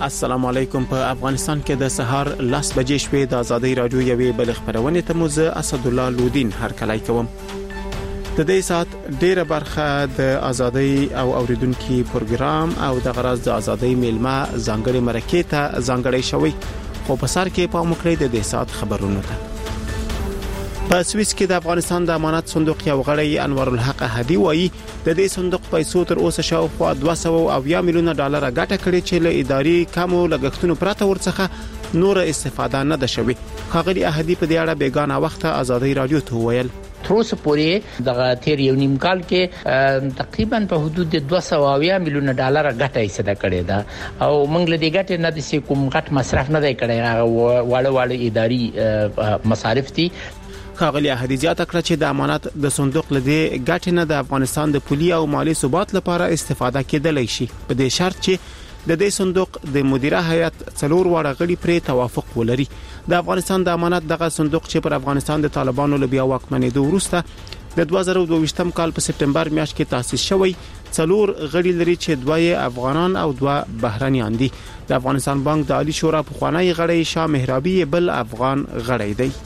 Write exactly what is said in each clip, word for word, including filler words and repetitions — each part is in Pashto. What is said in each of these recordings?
السلام علیکم. په افغانستان کې د سهار لاس بجې شوې د ازادي رادیو یوې بل خبرونه ته موزه اسد الله لودین هر کلای کوم. د دې سات ډیره برخه د ازادي او اوریدونکو پروګرام او د غرض د ازادي میلمه ځانګړي مرکه ته ځانګړي شوی خو په سر کې په مخکړې د دې سات خبرونه ده. په سويس کې د افغانستان د امانت صندوق یو غړی انور الحق هدی وایي د دې صندوق پیسو تر اوسه شاوخوا دوه سوه اویا میلیونه ډالر ګټه کړې چې له اداري کمو لګښتونو پرته ورڅخه نور استفاده نه ده شوې. خاغلی هدی په دې اړه بیگانه وخت ازادي رادیو ته ویل تر اوسه پورې د تیر یو نیم کال کې تقریبا په حدود د دوه سوه اویا میلیونه ډالر ګټه یې صدا کړې ده او موږ له دې ګټې نه د کوم غټ مصرف نه دی کړی. واړه واړه اداري مصارف دي. خاغلی احادیثیات کړه چې د امانت د صندوق لدی ګټه نه د افغانستان د پولي او مالی ثبات لپاره استفاده کېدلی شي په دې شرط چې د دې صندوق د مدیره هیئت څلور واړه غړي پرې توافق ولري. د افغانستان د امانت دغه صندوق چې پر افغانستان د طالبانو له بیا واکمنېدو وروسته د دوه زره دوه ویشتم کال په سپټمبر میاشت کې تاسیس شوی څلور غړي لري چې دوه افغانان او دوه بهرانيان دي. د افغانستان بانک د عالی شورا په خوانی غړي شاه مهرابي بل افغان غړي دی.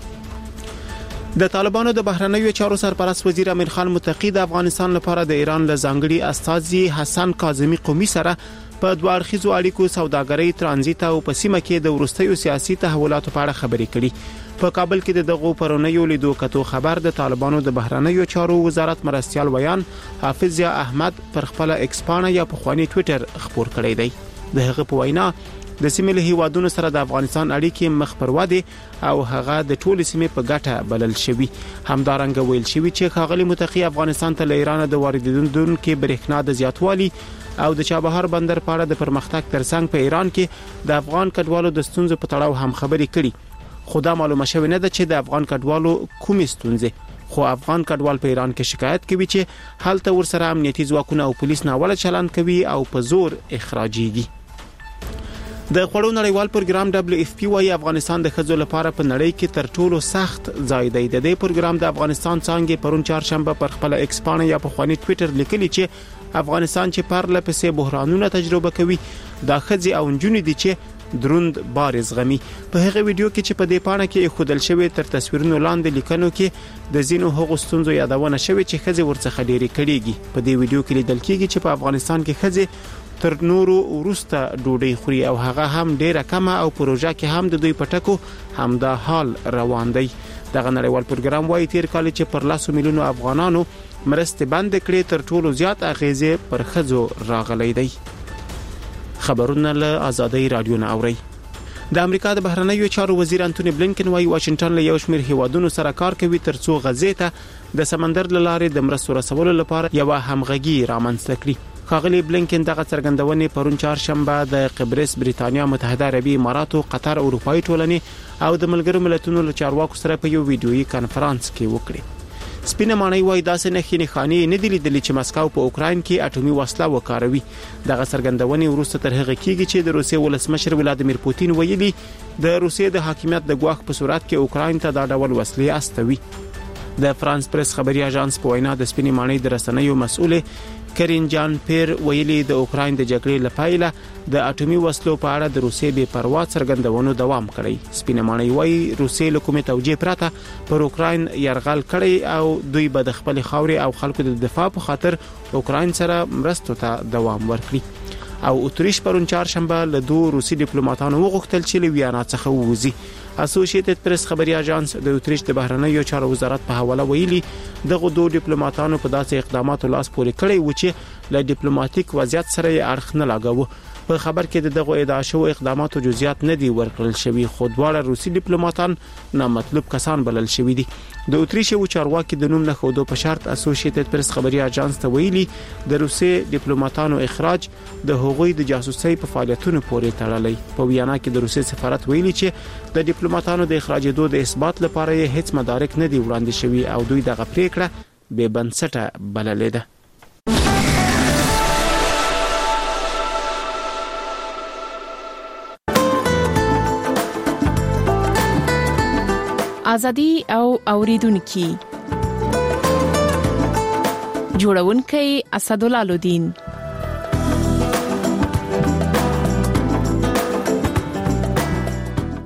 د طالبانو د بهرنیو چارو سرپرست وزیر امیر خان متقی د افغانستان لپاره د ایران له ځانګړي استازي حسن کاظمی قومي سره په دوه اړخیزو اړیکو سوداګرۍ ترانزیت او په سیمه کې د ورستیو سیاسي تحولاتو په اړه خبرې کړي. په کابل کې دغه پرونیو لیدو کتو خبر د طالبانو د بهرنیو چارو وزارت مرستيال ویان حافظ ضیا احمد پر خپل ایکس پاڼه یا په خواني ټوئیټر خبر کړی دی. دغه په وینا د سیمې له هیوادونو سره د افغانستان اړیکې مخ پر وده او هغه د ټولو سیمې په ګټه بلل شوی. همدارنګه ویل شوی چې خاغلی متقی افغانستان ته له ایران د واردونکو برېښنا د زیاتوالي او د چابهار بندر په اړه د پرمختګ ترڅنګ په ایران کې د افغان کډوالو د ستونزو په تړاو هم خبرې کړي. خو دا معلومه شوی نه ده چې د افغان کډوالو کومې ستونزې خو افغان کډوال په ایران کې شکایت کوي چې هلته ورسره امنیتي ځواکونه او پولیس ناوړه چلند کوي او په زور اخراجيږي. د خوړو نړیوال پروګرام دبليو اف پی وايي افغانستان د خځو لپاره په نړۍ کې تر ټولو سخت ځای دی. د دې پروګرام د افغانستان څنګه پرون چهارشنبه پر خپل ایکس پاڼه یا په خواني ټوئیټر لیکلي چې افغانستان چې پر لپسې بحرانونه تجربه کوي دا خځې او نجونې دي چې دروند بار زغمي. په هغه ویډیو کې چې په دې پاڼه کې خودل شوی تر تصویرونو لاندې لیکنو کې د زینو هغو ستونزو یادونه شوی چې خځې ورڅخه ډېری کړيږي. په دې ویډیو کې لیدل کېږي چې په افغانستان کې خځې تر نورو ورسته ډوډۍ خوري او هغه هم ډیره کمه او پروژه کې هم د دوی پټکو هم دا حال روان دی. دغه نړیوال پروګرام وايي تیر کال چې پر لاسو میلیونو افغانانو مرستې بند کړې تر ټولو زیات اغیزه پر خځو راغلي دی. خبرونه له ازادي رادیو نه اوري. د امریکا د بهرنیو چارو وزیر انټونی بلینکن وايي واشنگټن له یو شمېر هیوادونو سره کار کوي ترڅو غزې ته د سمندر لارې د مرستو رسولو لپاره یو همغږي رامنځته کړي. خاغلی بلینکن دغه څرګندونې پرون چهارشنبه د قبرس بریتانیا متحده عربی امارات قطر اروپאי ټولنې او د ملګرو ملتونو له چارواکو سره په یو ویډیويي کانفرنس کې وکړي. سپینه مانی وای داسې نه خینې خاني نه دی لیدلې چې مسکو په اوکراین کې اټومي وسله وکاروي. دغه څرګندونې وروسته تر هغه کېږي چې د روسیې ولسمشر ولادیمیر پوتین ویلي د روسیې د حاکمیت د ګواښ په صورت کې اوکراین ته دا ډول وسلې استوي. د فرانس پریس خبري اژانس په وینا د سپینې مانی د رسنیو مسؤل کرین جان پیر ویلي د اوکراین د جګړې لپاره د اټومي وسلو په اړه د روسیې بې پروا څرګندونو دوام کړی. سپینه مانی وایي روسیې له کومې توجیه پرته پر اوکراین يرغل کړی او دوی به د خپل خاورې او خلکو د دفاع په خاطر اوکراین سره مرستو ته دوام ورکړي. او اتریش پرون چهارشنبه له دوه روسي ډیپلوماټانو وغوښتل چې له ویانا څخه ووځي. اسوسییټډ پریس خبري اژانس د اتریش د بهرنیو چارو وزارت په حواله ویلي دغه دوه ډیپلوماټانو په داسې اقداماتو لاس پورې کړی و چې له ډیپلوماټیک وضعیت سره یې اړخ نه لاګاوه. په خبر کې دغه ادعا شوی اقداماتو جزئیات نه دی ورکړل شوی خو دواړه روسي ډیپلوماټان نامطلوب کسان بلل شوی دي. د اتریش یو چارواکي د نوم نه خودو په شرط اسوسییټډ پریس خبري اژانس ته ویلي د روسي ډیپلوماټانو اخراج د هغوی د جاسوسي په فعالیتونو پورې تړلی. په ویانا کې د روسي سفارت ویلي چې د ډیپلوماټانو د اخراجېدو د اثبات لپاره هیڅ مدارک نه دی وړاندې شوی او دوی دغه پریکړه بې بنسټه بللې ده. ازادي او اوریدونکو جوړونکي اسد الله لودین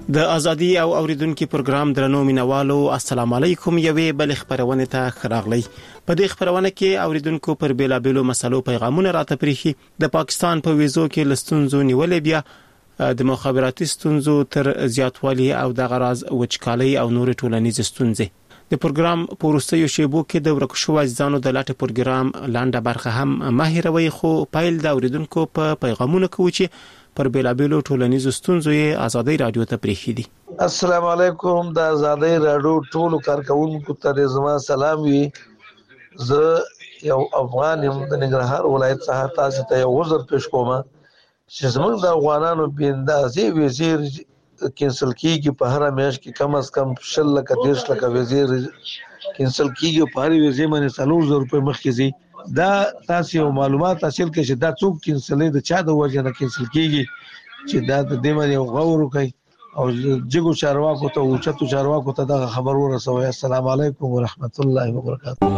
د ازادي او اوریدونکو پروګرام درنو مینوالو السلام علیکم یوې بل خبرونه ته خراغلی په دې خبرونه کې اوریدونکو پر بیلابیلو مسلو پیغامونه راته پریخي د پاکستان په ویزو کې لستونزو نیولې بیا د مخابراتي ستونزو تر زیاتوالي او د غراز وچکالي او نور ټولنیز ستونزې د پروګرام پورستیو شیبو کې د ورکشو ځانو د لاټ پروګرام لاندې برخه هم ماهروي خو پایل د اوریدونکو په پیغامونه کې چې پر بیلابیلو ټولنیزو ستونزو یې ازادي رادیو ته پریخي دي. السلام علیکم د ازادي رادیو ټولو کارکونکو ته زما سلام وي. زه یو افغان یم د ننګرهار ولایت څخه تاسو ته یو وزر پېښ کوم چې زموږ د افغانانو بیندازي وزیر کینسل کیږي په هر میاشت کې کم از کم شل لکه دیرش لکه وزیر کینسل کیږي په هر وزیر باندې څلور زره روپۍ مخکې ځي. دا تاسو معلومات حاصل کړئ چې دا څوک کینسلې د چا د وجه نه کینسل کیږي چې دا د دې باندې غور وکړي او جګو چارواکو ته او چتو چارواکو ته دا خبر ورسوي. السلام علیکم ورحمت الله وبرکاته.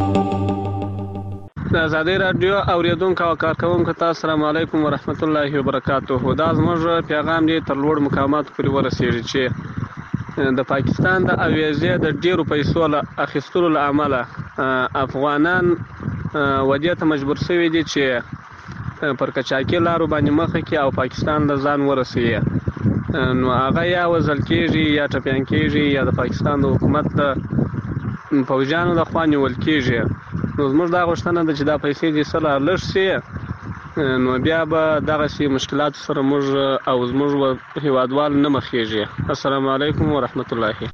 د ازادي رادیو اوریدونکو او کارکونکو ته السلام علیکم ورحمت الله وبرکاته. دا زموږ پیغام دی تر لوړ مقامات پورې ورسیږي چې د پاکستان د اویزې د ډیرو پیسو له اخیستلو له امله افغانان ودې ته مجبور شوي دي چې پر کچاکي لارو باندې مخه کې او پاکستان له ځان ورسوي. نو هغه یا وزل کېږي یا ټپیان کېږي یا د پاکستان د حکومت د پوځیانو د خوا نیول کېږي. نو زموږ دا غوښتنه ده چې دا پیسې دې سره لږ شي نو بیا به دغسې مشکلاتو سره موږ او زموږ هیوادوال نه مخېږي. السلام علیکم ورحمت الله.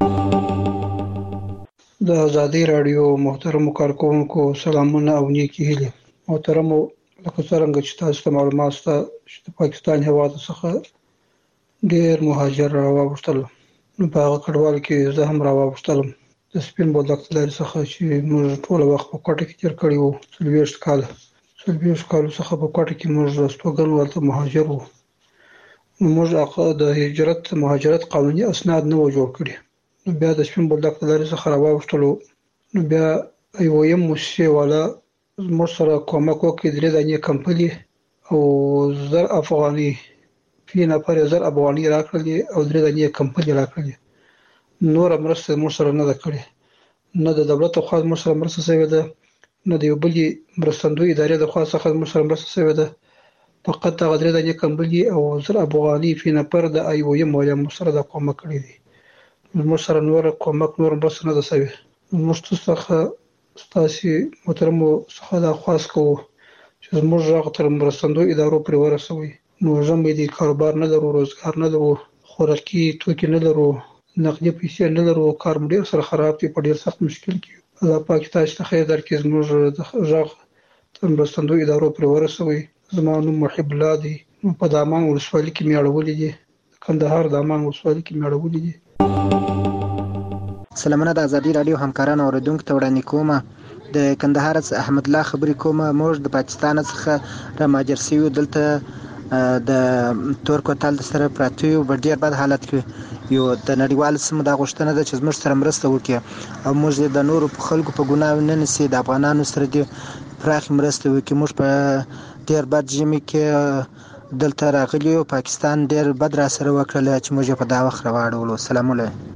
د ازادي رادیو محترم کارکونکو سلامونه او نیکی هیلې. محترم لکه څنګه چې تاسو ته معلومات شته چې د پاکستان هیواد څخه ډېر مهاجر راوښتل نو په هغه کډوال کې زه هم راوښتلم د سپین بولدک لارې څخه چې موږ ټول وخت په کوټه کې تیر کړی وو. څلوېښت کاله څلوېښت کالو څخه په کوټه کې موږ استوګن ورته مهاجر وو. موږ هغه د هجرت مهاجرت قانوني اسناد نه و جوړ کړي. نو بیا د سپین بولدک لارې څخه راوښتلو نو بیا یو یم موسسې والا موږ سره کومک وکړي. درې دانې کمپنۍ او زر افغاني فی نفر زر افغاني راکړلې او درې دانې کمپنۍ راکړلې. نور مرسته موږ سره نه ده کړې، نه د دولت خوا موږ سره مرسته شوې ده، نه د یو بلې مرستندوی ادارې د خوا څخه موږ سره مرسته شوې ده. فقط هغه درې دانې کمپنۍ او زر افغاني فی نفر د ای او یم والا موږ سره د کومک کړی دی. موږ سره نور کومک نور مرسته نه ده شوې. موږ څخه ستاسو محترمو څخه دا خواست کوو چې زموږ غږ تر مرستندوی ادارو پورې ورسوي. نو زموږ د کاروبار نه لرو، روزګار نه لرو، خوراکي توکي نه لرو، نقدي پیسې نه لرو، کار مو ډېر سره خراب دی، په ډېر سخت مشکل کې یو. الله پاک تاسو ته خیر درکړي، زموږ د غږ تر مرستندوی ادارو پورې ورسوي. زما نوم محب الله دی، په دامان ولسوالۍ کې مې اړولې دي، د کندهار دامان ولسوالۍ کې مې اړولې دي. سلامونه د ازادي رادیو همکارانو اوریدونکو ته وړاندې کوم. د کندهار څخه احمد الله خبرې کوم. موږ د پاکستان څخه را مهاجر شوي دلته د تور کوتل سره پراته یو په ډېر بد حالت کې یو. د نړیوال سیمو دا غوښتنه ده چې زموږ سره مرسته وکړي او موږ د نورو خلکو په ګناه نه نیسي. د افغانانو سره دې پراخې مرسته وکړي. موږ په ډېر بد ژمي کې دلته راغلي یو. پاکستان ډېر بد را سره وکړل چې موږ په دا وخت راواړولو. سلام علیکم.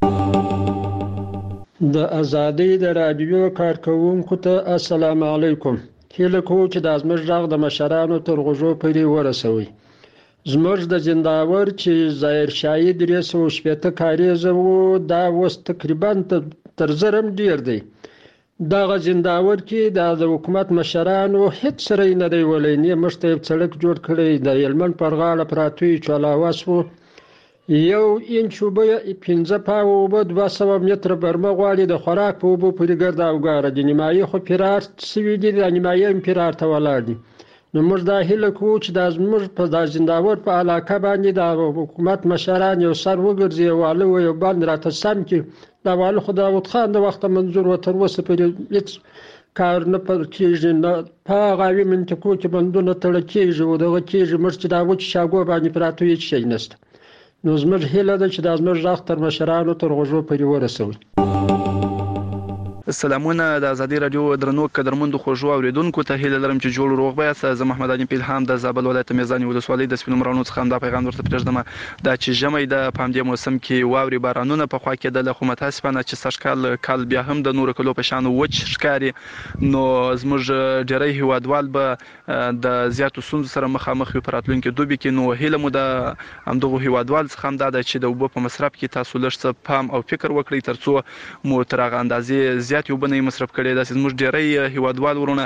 د ازادي د رادیو کارکونکو ته السلام علیکم. هیله کوم چې د زموږ غږ د مشرانو تر غوږو پورې ورسوي. زموږ د زنداور چې ظاهر شاهي درې سوه شپېته کاریزه وو دا اوس تقریبا تر زرم ډېر دی. دغه زنداور کې د حکومت مشرانو هیڅ سره نه دی ولی. نه موږ ته یو سړک جوړ کړی، د هلمند پر غاړه پراته وي چالاواس وو، یو انچ اوبه پنځه پاوه اوبه دوه سوه متره برمه غواړي. د خوراک په اوبو پورې ګرد او ګاره دي. نیمایي خو فرار شوي دي، د نیمایي هم فرار ته ولاړ دي. نو موږ دا هیله کوو چې دا زموږ په دا زنداور په علاقه باندې د حکومت مشران یو سر وګرځي، یو واله و یو بند راته سم کړي. دا واله خو د داود خان د وخته منظور و، تر اوسه پورې هېڅ کار نه کېږي، نه په هغه اوې منطقو کې بندونه تړل کېږي او دغه کېږي. موږ چې دا وچ شاګو باندې پراته هېڅ شی نشته. نو زموږ هیله ده چې دا زموږ غږ تر مشرانو تر غوږو پورې ورسوي. سلامونه د ازادي رادیو درنو قدرمنو خوږو اوریدونکو ته هیله لرم چې جوړ روغ بیاست. زه محمد علي پیلهام د زابل ولایت میزان ولسوالۍ د سپینو مرانو څخه دا پیغام ورته پېژنم دا چې ژمی د پامدې موسم کې واوري بارانونه په خوا کېدل، خو متاسفانه چې سږکال کال بیا هم د نورو کلو په شان وچ ښکاري، نو زموږ ډېری هیوادوال به د زیاتو ستونزو سره مخامخ وي په راتلونکي دوبي کې. نو هیله مو د همدغو هیوادوال څخه هم دا ده چې د اوبو په مصرف کې تاسو لږ څه پام او فکر وکړئ ترڅو مو تر هغه اندازې زیات یو بنې مصرف کړي. داسې زموږ ډېری هیوادوال ورونه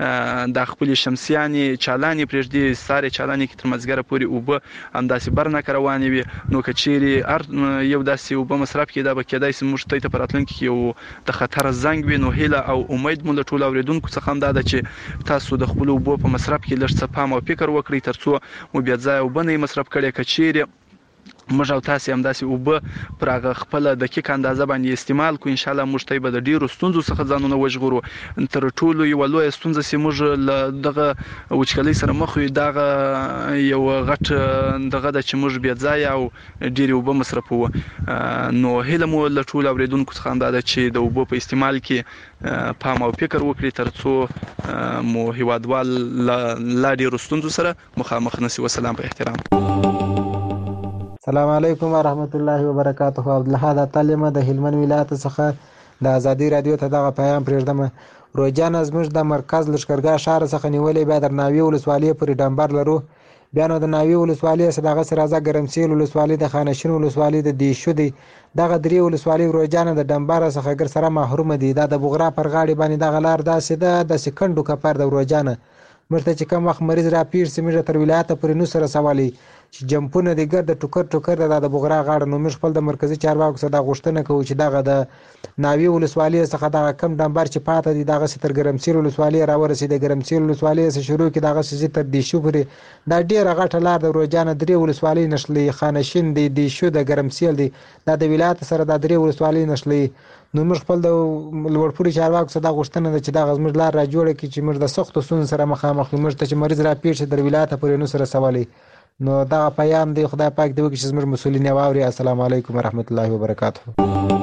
د خپلې شمسیانې چالانې پرېږدي، سارې چالانې کې تر مازدیګره پورې اوبه همداسې برنکه روانې وي. نو که چیرې هر یو داسې اوبه مصرف کړي دا به کېدای شي موږ ته په راتلونکي کې یو د خطر زنګ وي. نو هیله او امید مو له ټولو اورېدونکو څخه هم دا ده چې تاسو د خپلو اوبو په مصرف کې لږ څه پام او فکر وکړئ ترڅو مو بې ځایه اوبه نه مصرف کړي. که چیرې موږ او تاسې همداسې اوبه پر هغه خپله دقیق اندازه باندې استعمال کړو، انشاءالله موږ ته به د ډېرو ستونزو څخه ځانونه وژغورو. تر ټولو یوه لویه ستونزه چې موږ له دغه وچکالۍ سره مخ یو دغه یو غټ دغه ده چې موږ بې ځایه او ډېرې اوبه مصرفوو. نو هیله مو له ټولو اورېدونکو څخه همدا ده چې د اوبو په استعمال کې پام او فکر وکړي ترڅو مو هیوادوال له لا ډېرو ستونزو سره مخامخ نشي. وسلام په احترام. السلام علیکم ورحمت الله وبرکاته. عبدالحاد اتل د هلمند ولایت څخه د ازادي رادیو ته دغه پیغام پرېږدم. روجانه زموږ د مرکز لښکرګاه ښار څخه نیولې بیا د ناوې ولسوالۍ پورې ډمبر لرو، بیا نو د ناوې ولسوالۍ څخه دغسې راځه ګرمسیل ولسوالۍ د خانشین ولسوالۍ د دیشو دی، دغه درې ولسوالۍ روجانه د ډمبر څخه ګر سره محرومه دي. دا د بغرا پر غاړې باندې دغه لار داسې ده د سکنډو کپر د روجانه موږ ته چې کوم وخت مریض را پیر سي موږ تر ولایته پورې نو سره سوالی چې جمپونه دي ګرد ټوکر ټوکر د د بغرا غاړه. نو موږ خپل د مرکزي چارواکو څخه دا غوښتنه کوو چې دغه د ناوې ولسوالۍ څخه دغه کم ډمبر چې پاته دي دغسې تر ګرمسیر ولسوالۍ راورسېد، د ګرمسیر ولسوالۍ څخه شروع کړي دغسې ځي تر دیشو پورې. دا ډېره غټه لار د روجانه درې ولسوالۍ نښلوي، خانشین دی، دیشو د ګرمسیل دی، دا د ولایت سره دا درې ولسوالۍ نښلوي. نو موږ خپل د لوړپوړي چارواکو څخه دا غوښتنه ده چې دغه زموږ لار را جوړه کړي چې موږ د سختو ستونزو سره مخامخ یو، موږ ته چې مریض را پېښ شي تر ولایته پورې نو سره سوالی. نو دغه پیام دی، خدای پاک دې وکړي چې زموږ مسؤلین یې واوري. السلام علیکم ورحمت الله وبرکاته.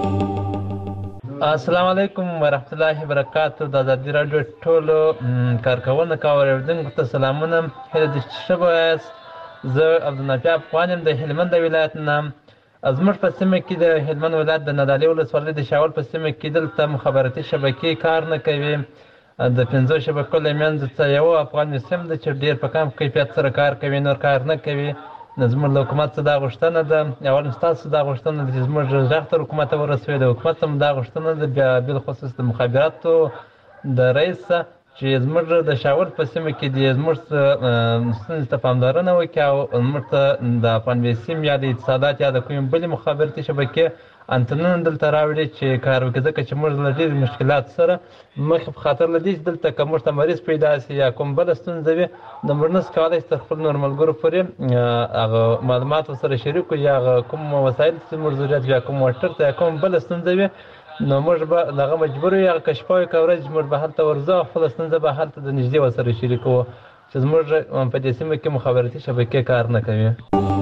السلام علیکم ورحمت الله وبرکاته. د ازادي راډیو ټولو کارکوونکو او اورېدونکو ته سلامونه. هیله ده چې ښه به یاست. زه عبدالنافع افغان یم د هلمند ولایت نه. زموږ په سیمه کې د هلمند ولایت د نادعلي ولسوالۍ د شاول په سیمه کې دلته مخابراتي شبکې کار نه کوي. د پنځو شبکو له منځ څخه یو افغان سیم ده چې ډېر په کم کیفیت سره کار کوي، نور کار نه کوي. نو زموږ له حکومت څخه دا غوښتنه ده، اول ستاسو دا غوښتنه ده چې زموږ غږ تر حکومت ورسوي. د حکومت هم دا غوښتنه ده، بیا بالخصوص د مخابراتو د رئیس چې زموږ د شاول په سیمه کې د زموږ ستونزې ته پاملرنه وکړي او موږ ته د افغان سیم یا د اتصالات یا د کومې بلې مخابراتي شبکې انتنونه دلته راوړي چې کار وکړي، ځکه چې موږ له ډېرو مشکلاتو سره مخ په خاطر له دې چې دلته که موږ ته مریض پیدا شي یا کوم بله ستونزه وي نو موږ نشو کولی چې تر خپلو نور ملګرو پورې هغه معلومات ورسره شریک کړو یا هغه کوم وسایل چې موږ ضرورت وي یا کوم موټر ته یا کوم بله ستونزه وي نو موږ به د هغه مجبور یو هغه کشفه وي که ورځ موږ به هلته ورځو او خپله ستونزه به هلته د نږدې ورسره شریکوو چې زموږ په دې سیمه کې مخابراتي شبکې کار نه کوي.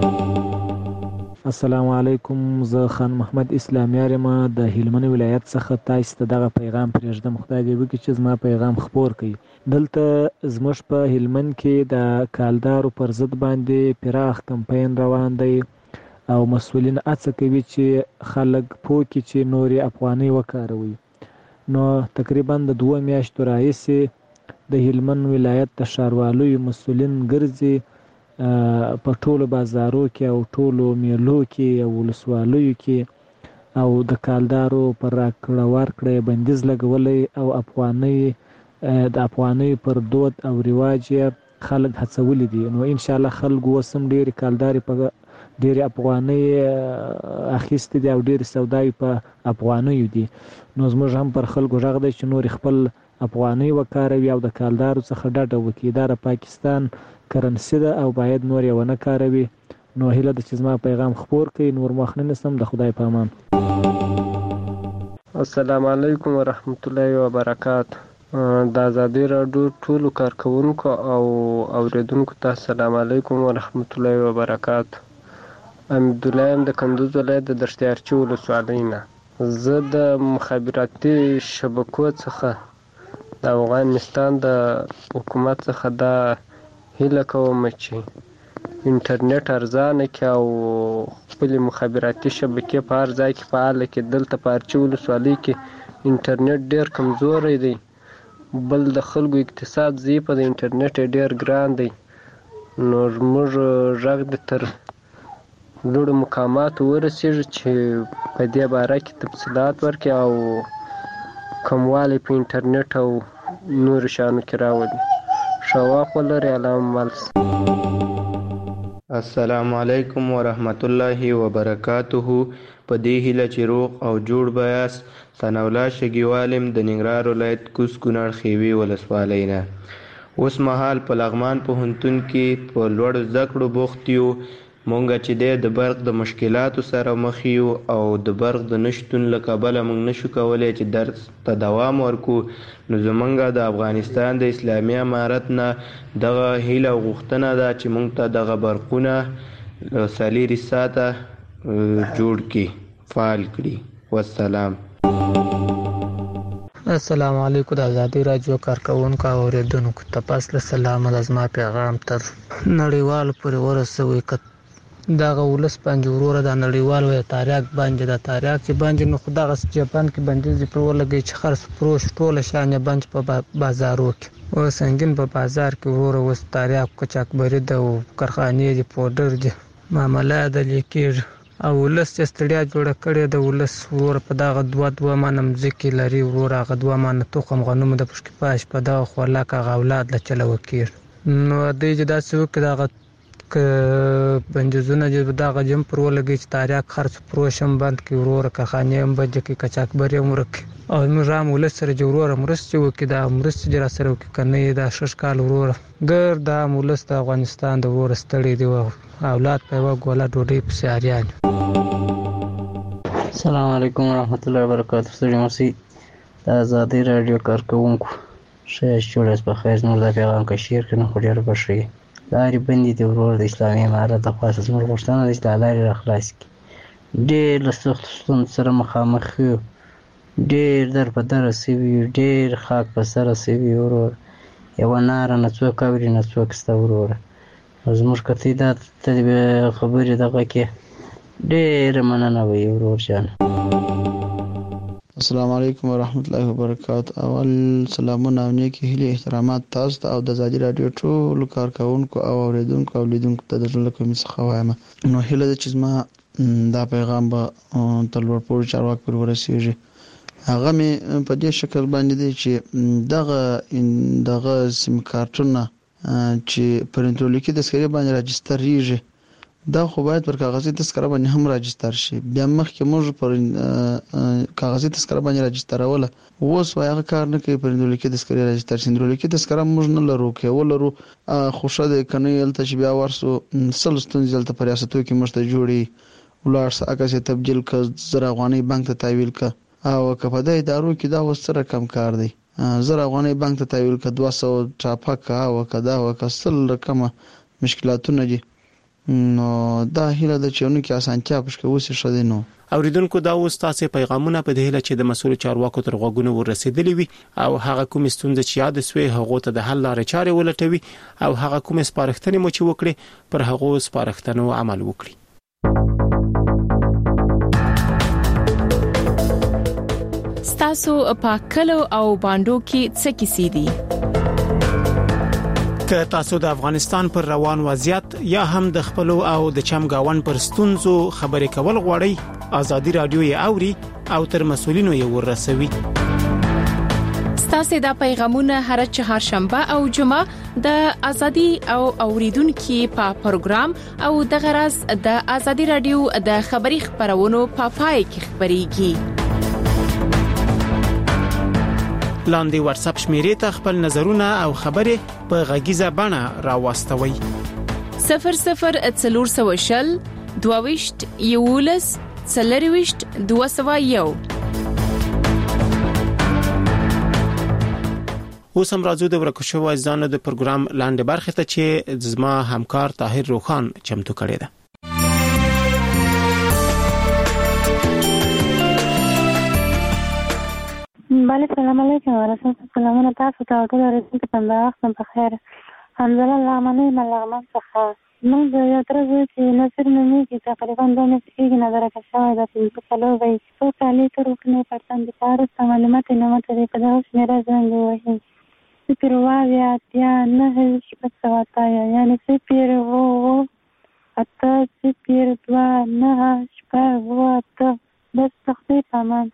السلام علیکم. زه خان محمد اسلامیار یم د هلمند ولایت څخه تاسو ته دغه پیغام پرېږدم. خدای دې وکړي چې زما پیغام خپور کړي. دلته زموږ په هلمند کې د کالدارو پر ضد باندې پراخ کمپاین روان دی او مسؤلین هڅه کوي چې خلک پوه کړي چې نورې افغانۍ وکاروي. نو تقریبا د دوه میاشتو راهیسې د هلمند ولایت د ښاروالیو مسؤلین ګرځي په ټولو بازارو کې او ټولو میلو کې او ولسوالیو کې او د کالدارو پر راکړه ورکړه بندیز لګولی او افغانۍ د افغانۍ پر دود او رواج یې خلک هڅولی دي. نو انشاءالله خلکو اوس هم ډېرې کالدارې په ډېرې افغانۍ اخیستې دي او ډېرې سوداوي په افغانیو دي. نو زموږ هم پر خلکو غږ دی چې نورې خپل افغانۍ وکاروي او د کالدارو څخه ډډه وکړي. دا د پاکستان کرنسي ده او باید نور یې ونه کاروي. نو هیله ده چې زما پیغام خپور کړي. نور مخ نه نیسم. د خدای په امان. السلام علیکم ورحمت الله وبرکاته. د ازادي راډیو ټولو کارکوونکو او اوریدونکو ته السلام علیکم ورحمت الله وبرکاته. حمید الله یم د کندوز ولایت د دشتیارچي ولسوالۍ نه. زه د مخابراتي شبکو څخه د افغانستان د حکومت څخه دا هیله کوم چې انټرنیټ ارزانه کړي او خپل مخابراتي شبکې په هر ځای کې فعاله کړي. دلته په ارچي ولسوالۍ کې انټرنیټ ډېر کمزوری دی، بل د خلکو اقتصاد ضعیفه دی، انټرنیټ ډېر ګران دی. نو زموږ غږ د تر لوړو مقاماتو ورسېږي چې په دې باره کې تفصیلات ورکړي او کموالی په انټرنیټ او نورو شیانو کې راولي. ښه وخت ولرئ. علامه مالس. السلام علیکم ورحمت الله وبرکاته. په دې هیله چې روغ او جوړ به یاست. ثناءالله شګیوالم د ننګرهار ولایت کوز کونړ خیوي ولسوالۍ نه. اوس مهال په لغمان پوهنتون کې په لوړو زده کړو بوخت یو. مونږ چې دی د برق د مشکلاتو سره مخ یو او د برق د نشتون له کبله مونږ نشو کولی چې درس ته دوام ورکو. نو زمونږ د افغانستان د اسلامي امارت نه دغه هیله او غوښتنه ده چې مونږ ته دغه برقونه څلېرویشت ساعته جوړ کړي، فعال کړي. والسلام. السلام علیکم. د ازادي راډیو کارکونکو او اوریدونکو ته پاسله سلام. د زما پیغام تر نړیوالو پورې ورسوي. دغه ولس باندې وروره د نړیوال وی تاریخ باندې د تاریخ چې باندې نو خدای غس جاپان کې باندې د پرو لګي چې خرڅ پروش ټوله شان باندې په بازارو کې او سنگین په بازار کې وروره وس تاریخ کوچک بری د کارخانې دی پودر دی معاملات د لیکیر او ولس چې ستړیا جوړه کړې د ولس وروره په دغه دوه دوه مانم ځکه لري وروره هغه دوه مان توخم غنوم د پښکې پاش په دغه خورلاک غولاد ل چلو وکیر. نو د دې د څو کې دغه ک بنجزونه چې دغه جم پر ولګي چې تاریخ خرڅ پروشم بند کې وروره کارخانې هم بد کې کچاک بری مرک او موږ رام ولس سره جوړوره مرسته وکي دا مرسته جرا سره وکي کنه دا شش کال وروره ګر دا مولس د افغانستان د وروره ستړي دی اولاد په وګوله ډوډۍ په سیاریان. السلام علیکم ورحمت الله وبرکاته. ستړي مرسي د ازادي رادیو کارکونکو ښه جوړاس په خیر نور د پیغام کې شیر کنه خو ډیر بشي لارې بندي د ورور د اسلامي امارت د خاص زموږ غوښتنه د لارې راخلاص کی ډېر له سخت ستونزو سره مخامخ یو، ډېر در په دره سوي، ډېر خاک په سره سوي ورور. یوه ناره نه څوک اوري نه څوک سته وروره. زموږ کتۍ دا خبرې دغه کې ډېره مننه وي ورور جان. السلام علیکم ورحمت الله وبرکاته. اول سلامونه او نیکی هیلې احترامات تاسو ته او د ازادي راډیو ټولو کارکونکو او اوریدونکو او لیدونکو ته د زړه کومې څخه وایم. نو هیله ده چې زما دا پیغام به تر لوړ پوړو چارواکو پورې ورسیږي. هغه مې په دې شکل باندې دی چې دغه دغه سیم کارتونه چې په الکترونیکي تذکرې باندې راجستریږي دا خو باید پر کاغذي تذکره باندې هم راجستر شي. بیا مخکې موږ پر کاغذي تذکره باندې راجستروله، اوس وای هغه کار نه کوي. پر الکترونیکي تذکره راجستر شي. الکترونیکي تذکره موږ نه لرو کې ولرو خو شاده کنه یلته چې بیا ورسو سل ستونزې دلته پر ریاستو کې مشته جوړي ولارس اکه تبديل ک زر افغاني بانک ته تحویل ک او که په دې ادارو کې دا وسره کم کار دی. زر افغاني بانک ته تحویل ک دوه سوه چاپه کا او کدا او کسل رقم مشکلاتونه دي. نو دا هیله د چونو کې اسانتیا پښکه وسی شوه نو اوریدونکو دا اوس تاسو پیغامونه په دې هله چې د مسول چارواکو تر غوګونو ورسېدلی وي او هغه کوم ستونزې چې یاد سوي هغه ته د حل لارې چارې ولټوي او هغه کوم سپارښتنې مو چې وکړي پر هغه سپارښتنو عمل وکړي. ستاسو په کلو او باندو کې څه کیسې دي؟ که تاسو د افغانستان پر روان وضعیت یا هم د خپل او د چمګاون پر ستونزو خبرې کول غواړئ، ازادي رادیو یې اوري او تر مسولینو یې ورسوي. ستاسو د پیغامونه هر چهارشنبه او جمعه د ازادي او اوریدونکو په پروګرام او د غرض د ازادي رادیو د خبري خبرونو په پای کې خبريږي. لاندې واتس اپ شمیرې ته خپل نظرونه او خبرې په غږیزه بڼه راوستوي. صفر صفر څلور سوه شل دوهويشت یولس څلرويشت دوه سوه یو. اوس هم راځو د ورکشو ځانو د پروګرام لاندې برخه ته چې زما همکار طاهر روخان چمتو کړی دی. بله سلام علیکم ورحمت سلامونه تاسو ته ټول ورته په وخت په خیر حمزه الله منی ملغمن څخه موږ یو تر څو چې نصر نومي کې تقریبا دوه میاشتې کېږي نظر کښه دا په کلو وي څو کالي تر وکنه پرتن د کار معلومات نه مته په دغه شمیره څنګه وایي صفر واویا اتیا نه شپږ سوه اتیا یعنی صفر اوه اته صفر دوه نه شپږ اوه اته بس تخطیط امان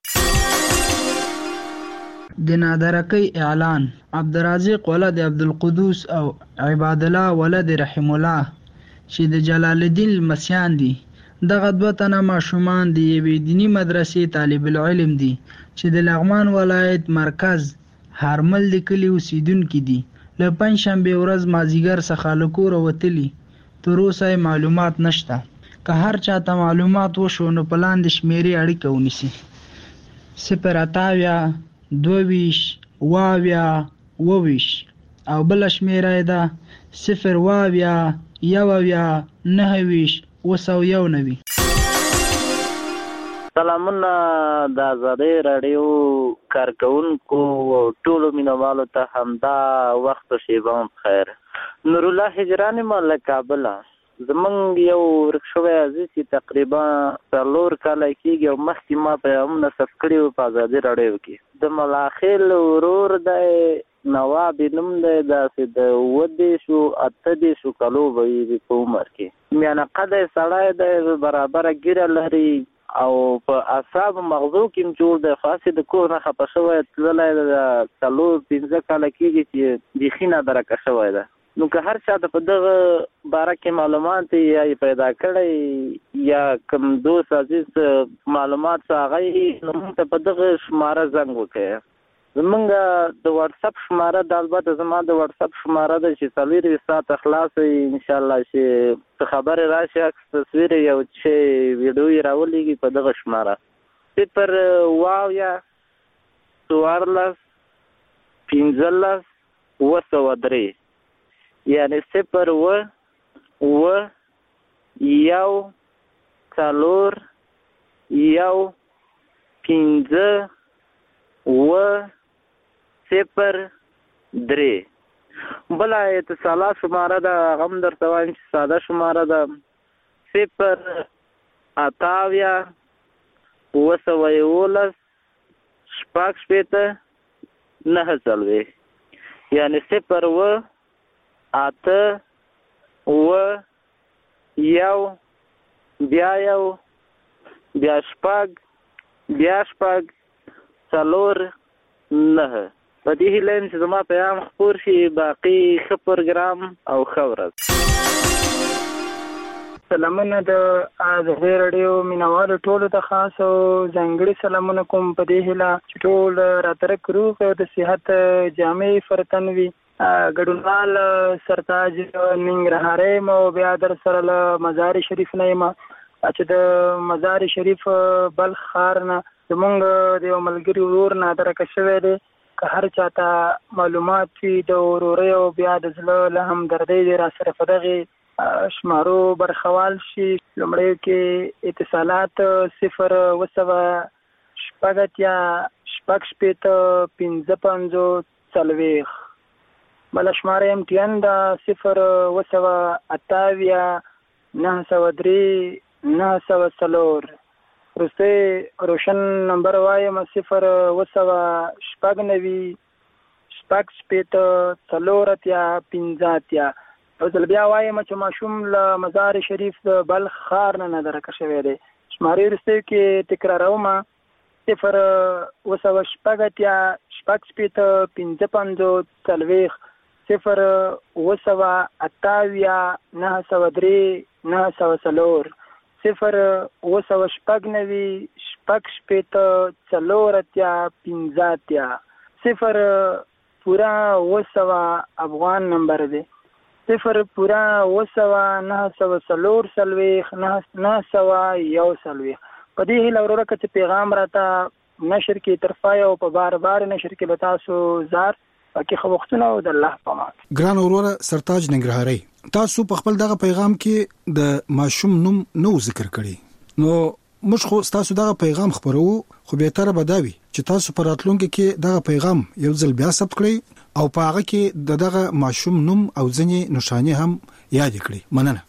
د نادرکی اعلان عبدالرازق ولد عبدالقدوس او عباد الله ولد رحم الله چې د جلال الدین المسیان دي دغه دوه تنه ماشومان د یوې دینی مدرسې طالب العلم دي چې د لغمان ولایت مرکز هرمل د کلي اوسیدونکي دي له پنجشنبې ورځ مازدیګر څخه له کوره وتلي تر اوسه معلومات نشته که هر چاته معلومات وشو نو په لاندې شمیرې اړیکه ونیسي صفر اتاویا دوویش واویا وویش او بل شمیره ده صفر واویا یوویا نهویش وسو یو نوی. سلامونه د آزادۍ راډیو کارکونکو او ټولو مینوالو ته همدا وخت شیبه خیر. نور الله هجرانی مال کابل زمونږ یو ورکشوی عزیز چې تقریبا څلور کاله کېږي او مخکې ما پیغامونه ثبت کړي وو په ازادي راډیو کې د ملاخیل ورور دی نواب نوم دی داسې د اووه دېرشو اته دېرشو کالو به وي په عمر کې میانه قده سړی دی برابره ږیره لري او په اعصابو مغزو کې هم جوړ دی خو هسې د کور نه خفه شوی تللی د څلور پنځه کاله کېږي چې بیخي نادرکه شوی دی. نو که هر چا ته په دغه باره کې معلومات یا یې پیدا کړی یا کوم دوست عزیز معلومات څه هغه نو موږ ته په دغه شماره زنګ وکړئ. زمونږ د واتساپ شماره د البته زما د واتساپ شماره ده چې څلورویشت ساعته خلاص وي انشاءالله چې څه خبرې راشي عکس تصویر یو چې ویډیو یې راولېږي په دغه شماره صفر واویا څوارلس پنځلس اووه سوه درې یعنی صفر و و یو څلور یو پنځه و صفر درې. بله اتصالات شماره ده هغه هم درته وایم چې ساده شماره ده صفر اتاویا اووه سوه یولس شپږ شپېته نهه څلوېښت یعنی صفر و اته اووه یو بیا یو بیا شپږ بیا شپږ څلور نهه. په دې هیله یم چې زما پیغام خپور شي. باقي ښه پروګرام او ښه ورځ. سلامونه د آزادۍ راډیو مینوالو ټولو ته خاص او ځانګړي سلامونه کوم په دې هیله چې ټول راترک روغ او د صحت جامې فرتن وي. ګډونوال سرتاج ننګرهاري مو بیا در سره له مزار شریف نه یم چې د مزار شریف بلخ ښار نه زمونږ د یو ملګري ورور نادرکه شوی دی. که هر چاته معلومات وي د ورورۍ او بیا د زړه له همدردۍ دی را سره په دغې شمارو برخوال شي. لومړیو کې اتصالات صفر اوه سوه شپږ اتیا شپږ شپېته پنځه پنځوس څلوېښت. بله شماره ایم ټي ان ده صفر اوه سوه اتاویا نهه سوه درې نهه سوه څلور. وروستی روشن نمبر وایم صفر اوه سوه شپږ نوي شپږ شپېته څلور اتیا پنځه اتیا. او ځل بیا وایم چې ماشوم له مزار شریف د بلخ ښار نه نادرکه شوی دی. شمارې وروستیو کې تکراروم صفر اوه سوه شپږ اتیا شپږ شپېته پنځه پنځوس څلوېښت صفر اوه سوه اتاویا نهه سوه درې نهه سوه څلور صفر اوه سوه شپږ نوي شپږ شپېته څلور اتیا پنځه اتیا. صفر پورا اوه سوه افغان نمبر دی. صفر پورا اوه سوه نهه سوه څلور څلوېښت نهه سوه یو څلوېښت. په دې هیله وروره که چې پیغام راته نشر کې ترفای او په بار بار نشر کې به تاسو زار پکې خو وختونه او د الله په امان. ګران وروره سرتاج ننګرهاري تاسو په خپل دغه پیغام کې د ماشوم نوم نو ذکر کړی نو موږ خو تاسو دغه پیغام خبرو خو به تر بداوي چې تاسو په راتلونکي کې دغه پیغام یو ځل بیا ثبت کړئ او په هغه کې دغه ماشوم نوم او ځینې نښانې هم یاد کړئ. مننه.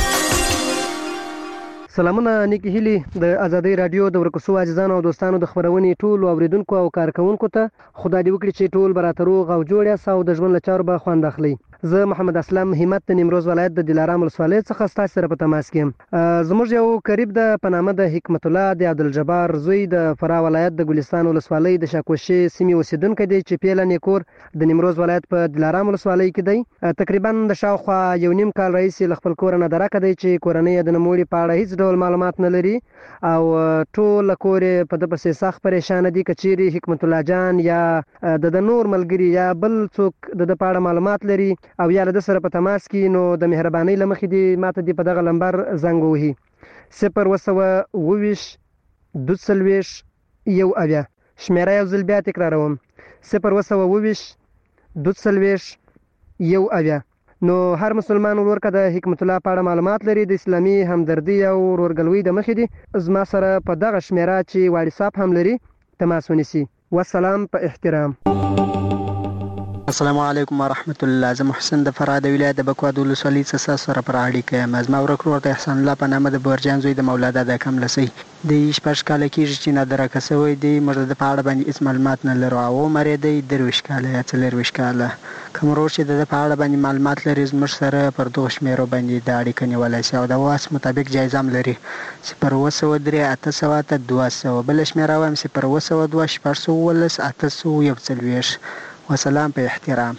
سلامونه نیکی هیلی د ازادي رادیو د ورکوسو عزیزانو او دوستانو د خبرونې ټول اوریدونکو او کارکونکو ته خدای دې وکړي چې ټول برابر روغ او جوړ یاست او د ژوند لچارو به خوند اخلي. زه محمد اسلام همت د نیمروز ولایت د دلارام ولسوالۍ څخه ستاسو سره په تماس کې یم. زموږ یو قریب د پنامه د حکمت الله د عبدالجبار زوی د فراه ولایت د ګلستان ولسوالۍ د شاکوشي سیمې اوسیدونکو دی چې پیله نیکور د نیمروز ولایت په دلارام ولسوالۍ کې دی. تقریبا د شاوخوا یو نیم کال رئیس له خپل کور نه درکه دی چې کورنۍ د نموړي په اړه هیڅ ډول معلومات نه لري او ټول کور په د پسې سخت پریشان دي. کچيري حکمت الله جان یا د نور ملګری یا بل څوک د پاړه معلومات لري او یا له سره په تماس کې نو د مهرباني لمخې دی ماته دی په دغه نمبر زنګ وهي صفر وسوه اوویش دوسلویش یو اویا. شمیره یو ځل بیا تکراروم صفر وسوه اوویش دوسلویش یو اویا. نو هر مسلمان ورور که د حکمت الله په اړه معلومات لري د اسلامي همدردي او ورورګلوي د مخې دی زما سره په دغه شمیره چې واتساپ هم لري تماس ونیسي. والسلام په احترام. السلام علیکم ورحمت الله. زه محسن د فراه د ولایت د بکواد ولسوالۍ څخه سره پر اړیکه یم. زما ورک ورور د احسان الله په نامه د بورجان زوی د مولاده د کم لسی د شپږ کال کېږي چې نادره کسوي دی موږ د په اړه باندې هیڅ معلومات نه لرو او عمر یې دی درویشت کاله یا څلرویشت کاله. کوم ورور چې د په اړه باندې معلومات لري زموږ سره پر دغه شمیرو باندې د اړیکه نیولای شي او د واس مطابق جایزه هم لري صفر اووه سوه درې اته سوه اته دوه سوه. بله شمیره وایم صفر اووه سوه دوه شپږ سوه اوولس اته سوه یو څلوېښت. وسلام په احترام.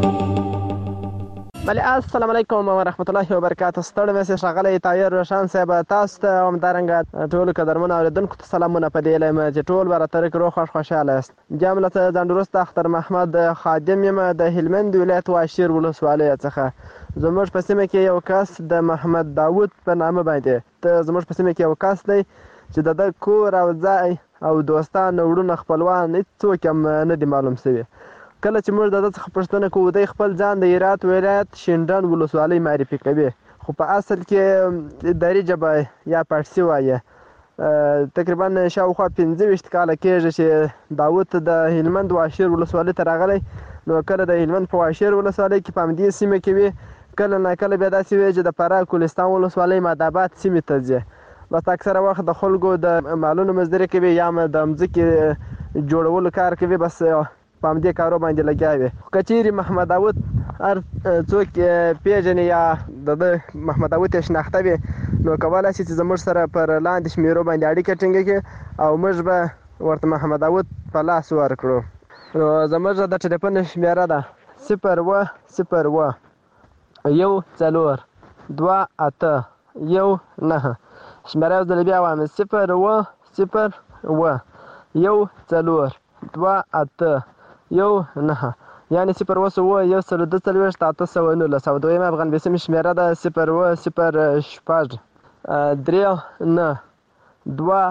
بله السلام علیکم ورحمت الله وبرکاته. ستړی مې سه ښاغلی طاهر روشن صاحب تاسو ته همدارنګه ټولو قدرمنو اوریدونکو ته سلامونه په دې هیله یم چې ټول به راترک روغ خوښ خوشحاله یاست. بیا هم له ځنډ اختر محمد خادم یم د هلمند ولایت واشیر ولسوالۍ څخه. زموږ په سیمه کې یو کس د محمد داود په نامه باندې ته زموږ په سیمه کې یو کس دی چې د ده کور او ځای او دوستان وروڼه خپلوان هېڅوک هم نه دي معلوم شوي. کله چې موږ د ده څخه پوښتنه کوو دی خپل ځان د هرات ولایت شینډنډ ولسوالۍ معرفي کوي خو په اصل کې دري ژبه یا پارسي وایي. تقریبا شاوخوا پنځه ویشت کاله کېږي چې داود د هلمند واشیر ولسوالۍ ته راغلی. نو کله د هلمند په واشیر ولسوالۍ کې په همدې سیمه کې وي کله نه کله بیا داسې وي چې د فراه ګلستان ولسوالۍ ماداباد سیمې ته ځي. بس اکثره وخت د خلکو د مالونو مزدوري کوي یا هم د مځکې جوړولو کار کوي بس په همدې کارو باندې لګیا وي. که چیرې محمد داود هر څوک پیژني یا د ده محمد داود یې شناخته وي نو کولی شي چې زموږ سره پر لاندې شمیرو باندې اړیکه ټینګه کړي او موږ به ورته محمد داود په لاس ورکړو. نو زموږ د ټلیفون شمیره ده صفر اووه صفر اووه یو څلور دوه اته یو نهه. شمیره یو ځل بیا وایم صفر اووه صفر اووه یو څلور دوه اته یو نهه یعنې صفر اووه سوه یو سل دوه څلوېښت اته سوه نولس. او دویمه افغان بیسیمې شمیره ده صفر اووه صفر شپږ درې نه دوه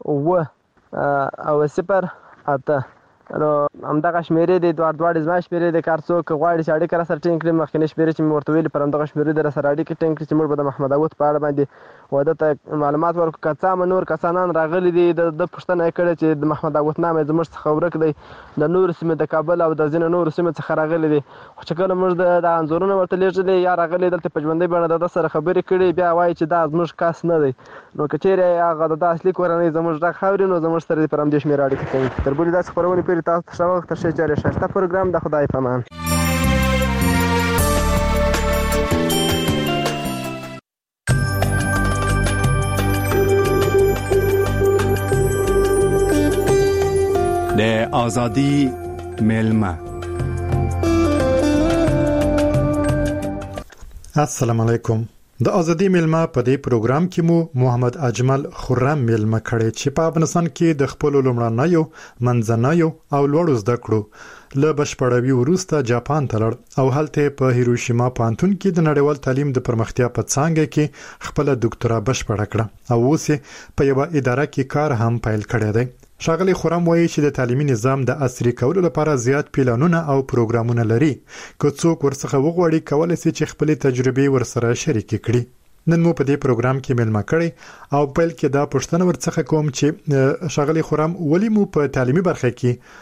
اووه او صفر اته. نو همدغه شمیرې دي دواړه دواړې زما شمیرې دي. که هر څوک غواړي چې اړیکه راسره ټینګ کړي مخکینۍ شمیرې چې مې ورته ویلي پر همدغه شمیرې دې راسره اړیکه ټینګ کړي چې موږ به د محمد داود په اړه باندې واده ته معلومات ورکړو. که څه هم نور کسانان راغلي دي د ده پوښتنه یې کړې چې د محمد داود نام یې زموږ څخه ورک دی د نورو سیمې د کابل او د ځینو نورو سیمو څخه راغلي دي. خو چې کله موږ د انځورونه ورته لیږلي یا راغلي دلته په ژوندۍ بڼه د ده سره خبرې کړي بیا وایي چې دا زموږ کس نه دی. نو که چیرې هغه د ده اصلي کورنۍ زموږ غږ اوري نو زموږ سره دې پر همدې شمېره اړیکه کوي. تر بلې داسې خپرونې پورې تاسو ته ښه وخت ښه چارې ښایسته پروګرام د خدای په امان. د آزادی میلمه. السلام علیکم. د ازادي میلمه په دې پروګرام کې مو محمد اجمل خرم میلمه کړي چې په افغانستان کې د خپل لومړنیو منځنیو او لوړو زده کړو له بشپړوي وروسته جاپان ته لړ او هلته په هیروشیما پانتون کې د نړیوال تعلیم د پرمختیا په څانګه کې خپل ډاکټرا بشپړه کړه او اوس په یو اداره کې کار هم پیل کړی دی. ښاغلی خرم وایي چې د تعلیمي نظام د عصري کولو لپاره زیات پلانونه او پروګرامونه لري. که څوک ورڅخه وغواړي کولای شي چې خپل تجربې ورسره شریک کړي. نن مو په دې پروګرام کې ملما کړي او بل کې دا پښتنه ورڅخه کوم چې شغلي خورم ولی مو په تعلیمي برخه کې